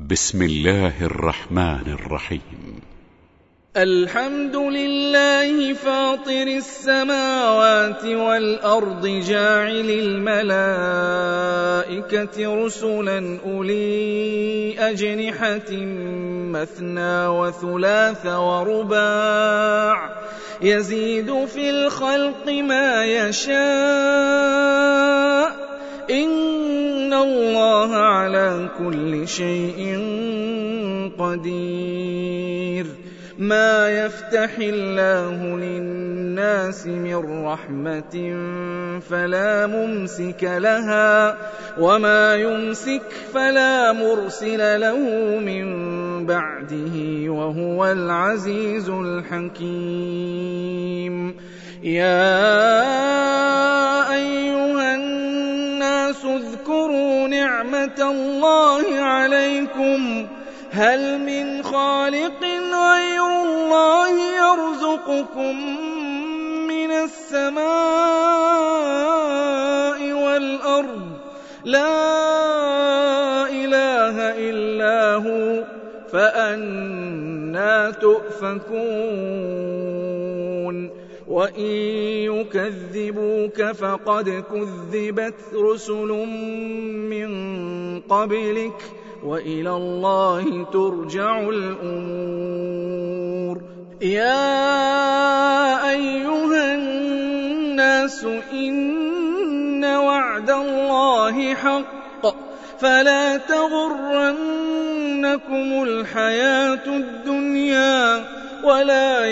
بسم الله الرحمن الرحيم. الحمد لله فاطر السماوات والأرض جاعل الملائكة رسلا أولي أجنحة مثنى وثلاث ورباع يزيد في الخلق ما يشاء إن الله على كل شيء قدير. ما يفتح الله للناس من رحمة فلا ممسك لها وما يمسك فلا مرسل له من بعده وهو العزيز الحكيم. يا أيها الناس اذكروا نعمة الله عليكم هل من خالق غير الله يرزقكم من السماء والأرض لا إله إلا هو فأنى تؤفكون. وإن يكذبوك فقد كذبت رسل من قبلك وإلى الله ترجع الأمور. يا أيها الناس إن وعد الله حق فلا تغرنكم الحياة الدنيا ولا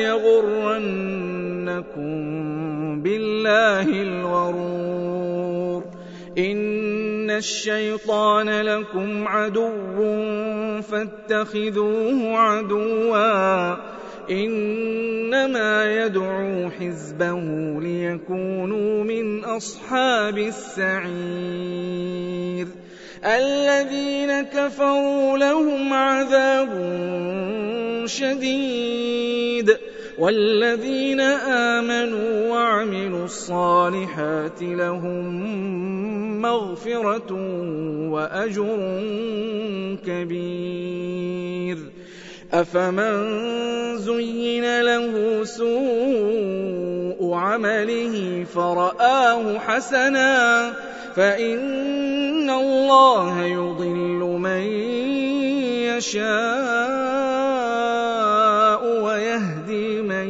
يغرنكم بالله الغرور. إن الشيطان لكم عدو فاتخذوه عدوا إنما يدعو حزبه ليكونوا من أصحاب السعير. الذين كفروا لهم عذاب شديد والذين آمنوا وعملوا الصالحات لهم مغفرة وأجر كبير. أفمن زين له سوء عمله فرآه حسنا فإن الله يضل من يشاء ويهدي من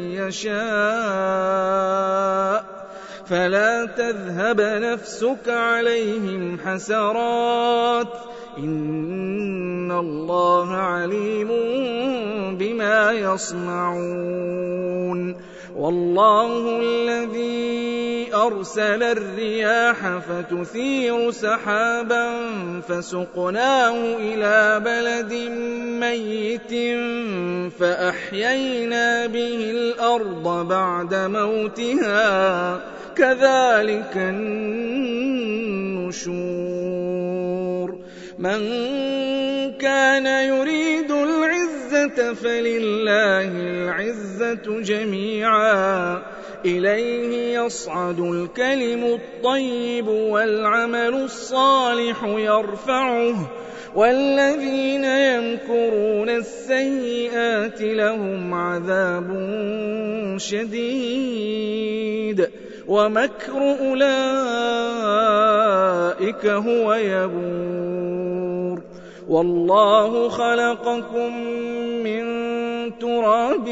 يشاء فلا تذهب نفسك عليهم حسرات إن الله عليم بما يصنعون. والله الذي أرسل الرياح فتثير سحابا فسقناه إلى بلد ميت فأحيينا به الأرض بعد موتها كذلك النشور. من كان يريد العزة فلله العزة جميعا إليه يصعد الكلم الطيب والعمل الصالح يرفعه والذين يمكرون السيئات لهم عذاب شديد ومكر أولئك هو يبور. والله خلقكم من تراب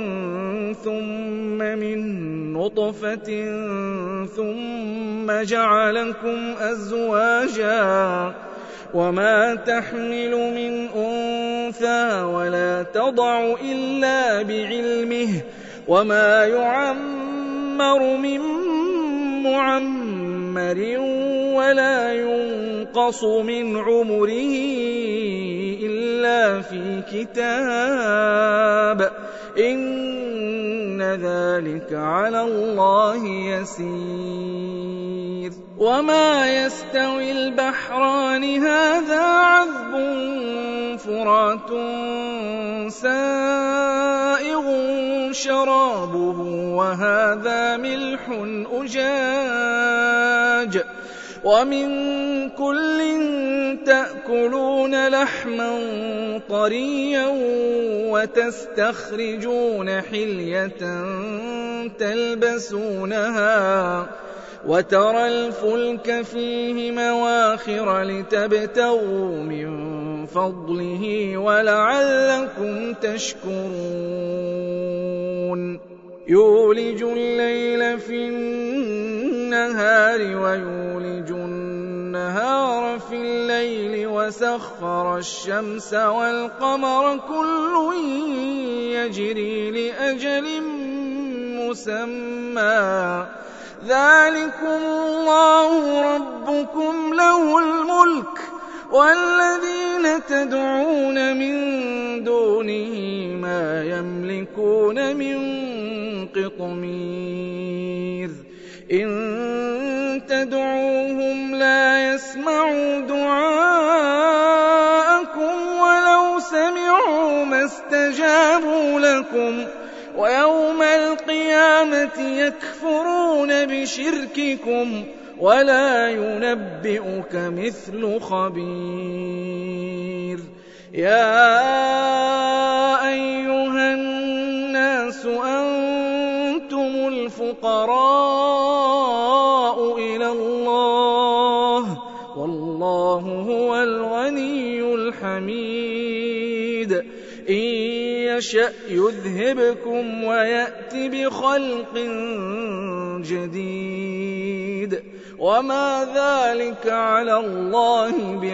ثم من نطفة ثم جعلكم أزواجا وما تحمل من أنثى ولا تضع إلا بعلمه وما يعمر من معمر ولا ينقص من عمره إلا في كتاب إن ذلك على الله يسير. وما يستوي البحران هذا عذب فرات سائغ شرابه وهذا ملح أجاج ومن كل تأكلون لحما طريا وتستخرجون حلية تلبسونها وترى الفلك فيه مواخر لتبتغوا من فضله ولعلكم تشكرون يولج الليل في النهار ويولج النهار في الليل وسخر الشمس والقمر كل يجري لأجل مسمى ذلكم الله ربكم له الملك والذين تدعون من دونه ما يملكون من قطمير إن تدعوهم لا يسمعوا دعاءكم ولو سمعوا ما استجابوا لكم ويوم القيامة يكفرون بشرككم ولا ينبئك مثل خبير يا أيها الناس أنتم الفقراء إلى الله والله هو الغني الحميد إن يشأ يذهبكم ويأت بخلق جديد وما ذلك على الله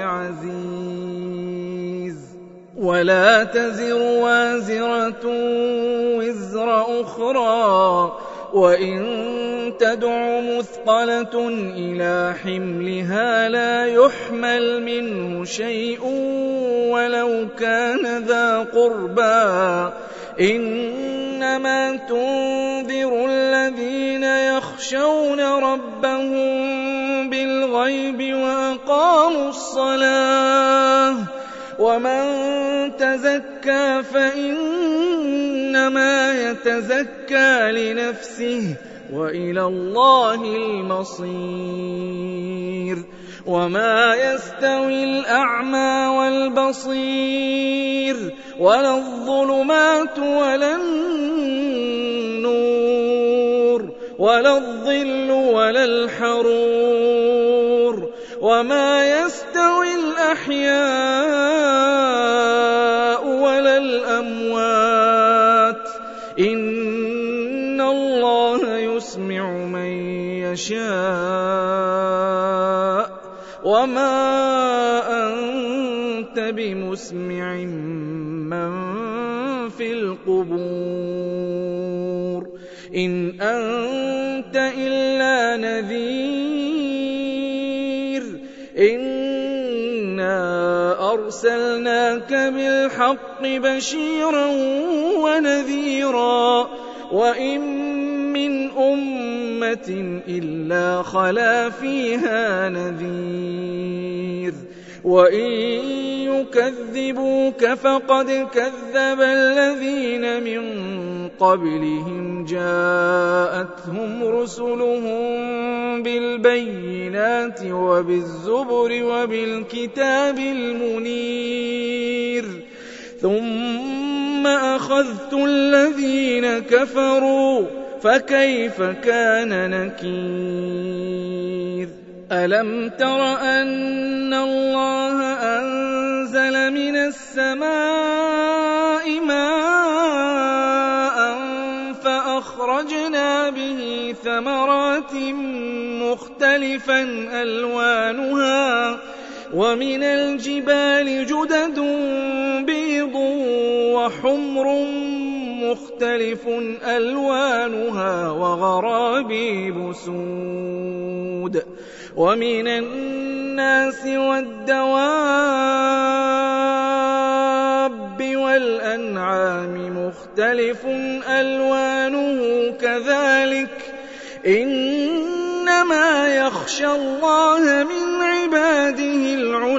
بعزيز ولا تزر وازرة وزر أخرى وإن تدع مثقلة إلى حملها لا يحمل منه شيء ولو كان ذا قربى إنما تنذر الذين يخشون ربهم بالغيب وأقاموا الصلاة ومن تزكى فإنما يتزكى لنفسه وإلى الله المصير وما يستوي الأعمى والبصير ولا الظلمات ولا النور ولا الظل ولا الحرور وما يستوي الأحياء ولا الأموات إن الله يسمع من يشاء وما أنت بمسمع من في القبور إن أنت إلا نذير إنا أرسلناك بالحق بشيرا ونذيرا وإن من أمة إلا خلا فيها نذير وإن يكذبوك فقد كذب الذين من قبلهم جاءتهم رسلهم بالبينات وبالزبر وبالكتاب المنير ثم أخذت الذين كفروا فكيف كان نكير ألم تر أن الله أنزل من السماء ماء فأخرجنا به ثمرات مختلفا ألوانها ومن الجبال جدد بيض وحمر مختلف ألوانها وغرابيب سود ومن الناس والدواب والأنعام مختلف ألوانه كذلك إنما يخشى الله من عباده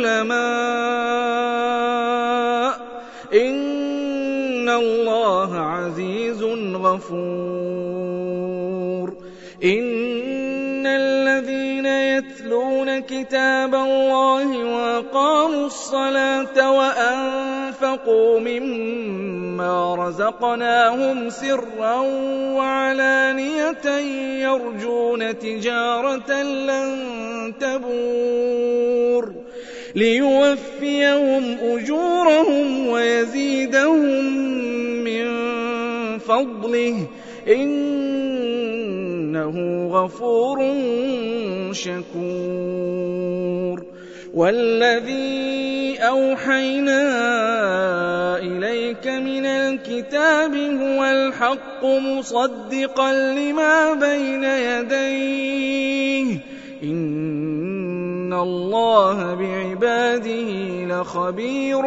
العلماء إن الله عزيز غفور إن الذين يتلون كتاب الله وأقاموا الصلاة وأنفقوا مما رزقناهم سرا وعلانية يرجون تجارة لن تبور ليوفيهم أجورهم ويزيدهم من فضله إنه غفور شكور والذي أوحينا إليك من الكتاب هو الحق مصدقا لما بين يديه إن الله بعباده لخبير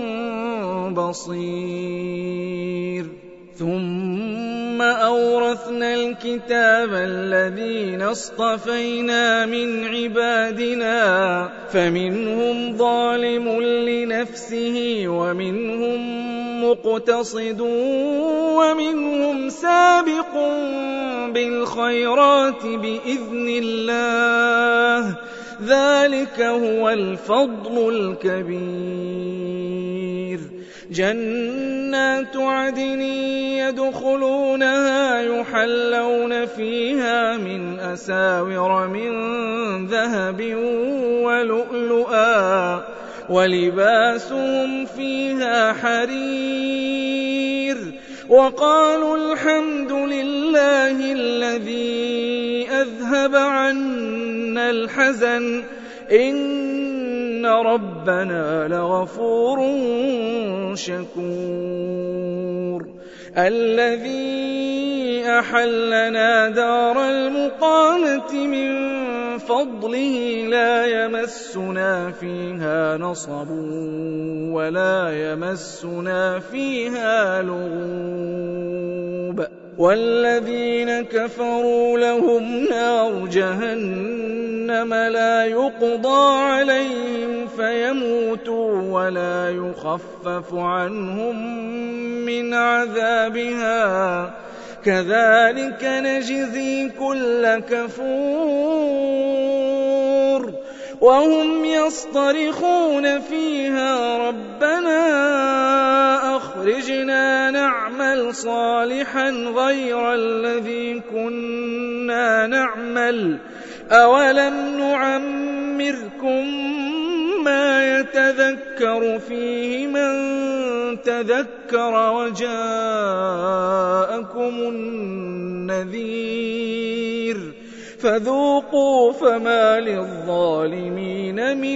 بصير ثم أورثنا الكتاب الذين اصطفينا من عبادنا فمنهم ظالم لنفسه ومنهم مقتصد ومنهم سابق بالخيرات بإذن الله ذلك هو الفضل الكبير جنات عدن يدخلونها يحلون فيها من أساور من ذهب ولؤلؤا ولباسهم فيها حرير وقالوا الحمد لله الذي أذهب عنا الحزن إن ربنا لغفور شكور الذي أحلنا دار المقامة من فضله لا يمسنا فيها نصب ولا يمسنا فيها لغوب والذين كفروا لهم نار جهنم لا يقضى عليهم فيموتوا ولا يخفف عنهم من عذابها كذلك نجزي كل كفور وهم يصطرخون فيها ربنا أخرجنا نعمل صالحا غير الذي كنا نعمل أولم نعمركم ما يتذكر فيه من تذكر وجاءكم النذير فذوقوا فما للظالمين من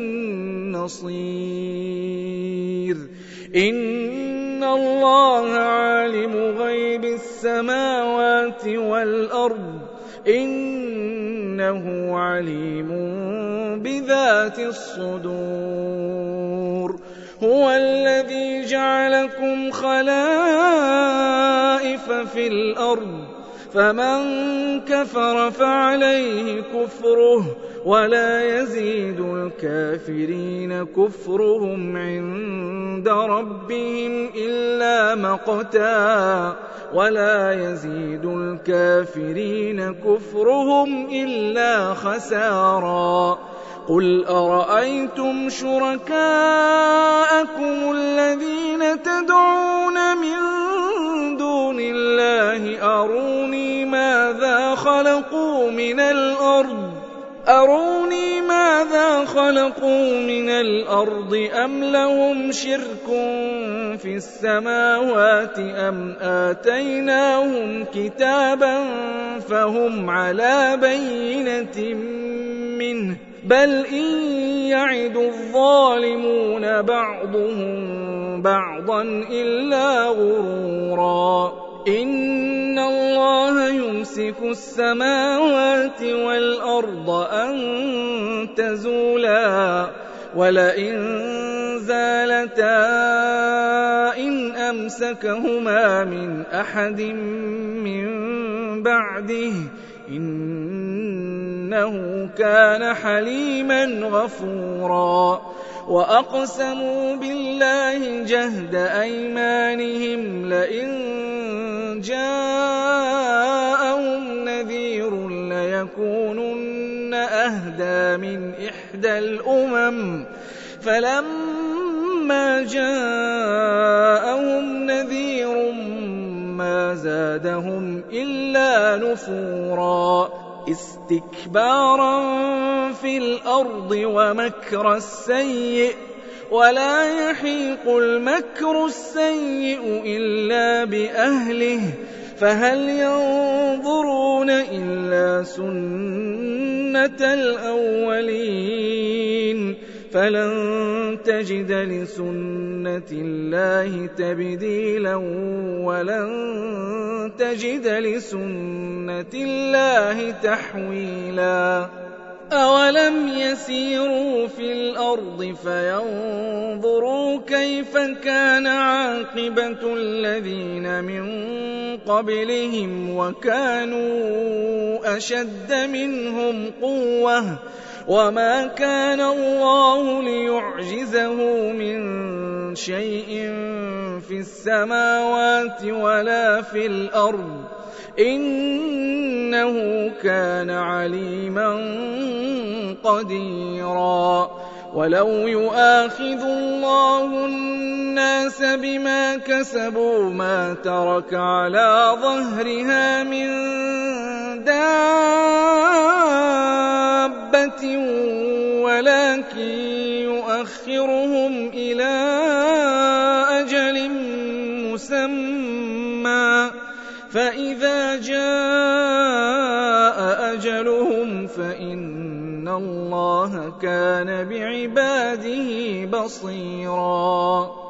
نصير إن الله عالم غيب السماوات والأرض إنه عليم بذات الصدور هو الذي جعلكم خلائف في الأرض فمن كفر فعليه كفره ولا يزيد الكافرين كفرهم عند ربهم إلا مقتا ولا يزيد الكافرين كفرهم إلا خسارا قل أرأيتم شركاءكم الذين تدعون من دون الله أروني ماذا خلقوا من الأرض أم لهم شرك في السماوات أم آتيناهم كتابا فهم على بينة منه بل إن يعد الظالمون بعضهم بعضا إلا غرورا إن الله يمسك السماوات والأرض أن تزولا ولئن زالتا إن أمسكهما من أحد من بعده إنه كان حليما غفورا وأقسموا بالله جهد أيمانهم لئن جاءهم نذير ليكونن أهدى من إحدى الأمم فلما جاءهم نذير ما زادهم إلا نفورا استكبارا في الأرض ومكر السيء ولا يحيق المكر السيء إلا بأهله فهل ينظرون إلا سنة الأولين فلن تجد لسنة الله تبديلا ولن تجد لسنة الله تحويلا أولم يسيروا في الأرض فينظروا كيف كان عاقبة الذين من قبلهم وكانوا أشد منهم قوة وما كان الله ليعجزه من شيء في السماوات ولا في الأرض إنه كان عليما قديرا ولو يؤاخذ الله الناس بما كسبوا ما ترك على ظهرها من دابة ولكن يؤخرهم إلى أجل مسمى فإذا جاء أجلهم فإن الله كان بعباده بصيرا